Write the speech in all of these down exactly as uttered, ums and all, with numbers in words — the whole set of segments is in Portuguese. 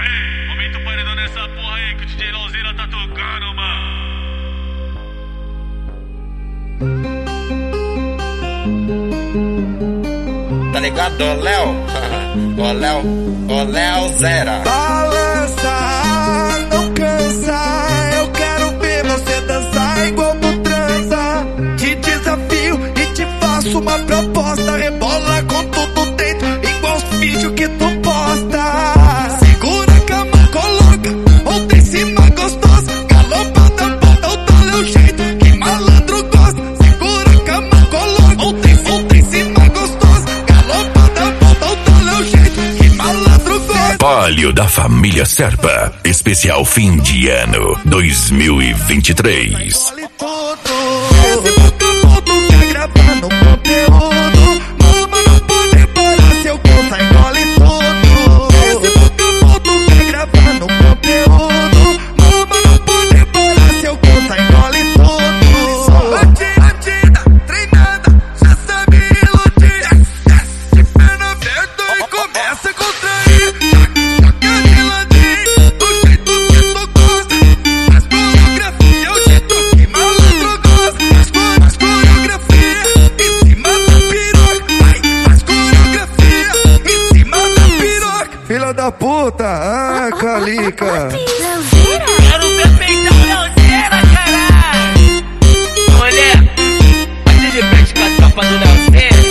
Aê, aumenta o paredão nessa porra aí que o D J Lauzeira tá tocando, mano. Tá ligado, ô Léo? Ô Léo, ô Léo Zera. Balança, não cansa. Eu quero ver você dançar igual no transa. Te desafio e te faço uma proposta. Rebola com tudo dentro, igual os vídeos que tu posta. Segura a cama, coloca, ou em cima gostosa. Galopada, bota o tal é o jeito que malandro gosta. Segura a cama, coloca, ou em cima gostosa. Galopada, bota o tal é o jeito que malandro gosta. Palio da família Serpa, especial fim de ano dois mil e vinte e três. Esse vagabundo quer gravar no conteúdo. Mama não pode parar, seu conta engole tudo. Esse vagabundo quer gravar no conteúdo. Mama não pode parar, seu conta engole tudo. Bandida, treinada, já sabe iludir. De perna aberta e começa a contrair. Taca de ladinho, do jeito que tu gosta. As coreografias, o jeito que malandro gosta. As coreografias em cima da piroca. Vai, as coreografias em cima da piroca. Filha da puta, ah, Calica. Quero ver peitão Lauzeira, caralho. Olha, bate de frente com a tropa do Lauzeira.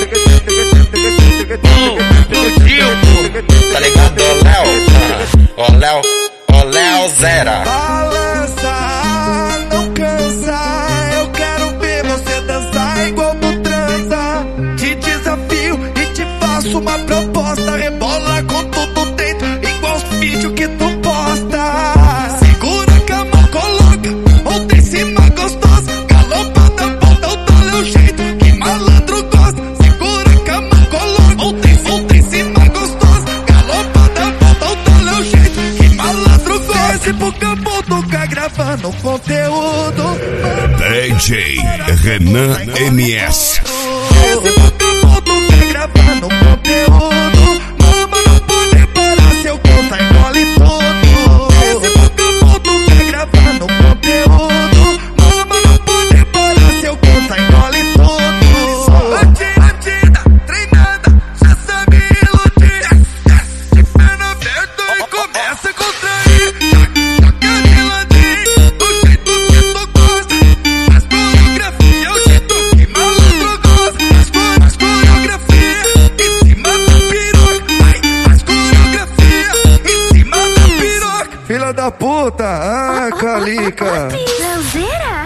Do Dilco. Tá ligado, ô Léo? Ô Léo, ô Léo Zera. Balança, não cansa. Eu quero ver você dançar igual no transa. Te desafio e te faço uma proposta. Rebola com tudo dentro, igual os vídeos que tu posta. Segura a cama, coloca, ou em cima gostosa. Galopada, bota o tal é o jeito que malandro gosta. Segura a cama, coloca, ou em cima gostosa. Galopada, bota o tal é o jeito que malandro gosta. Esse vagabundo quer gravando conteúdo. D J Renan M S. Esse vagabundo quer gravando conteúdo. Mama não pode parar, seu conta engole tudo. Esse vagabundo quer gravando conteúdo. Mama não pode parar, seu conta engole tudo. Bandida, treinada, já sabe iludir. De perna aberta e começa a contrair. Taca de ladinho, do jeito que tu gosta. As coreografias, o jeito que malandro gosta. As coreografias em cima da piroca. Vai, as coreografias em cima da piroca. Filha da puta, ah, Calica. Lauzeira.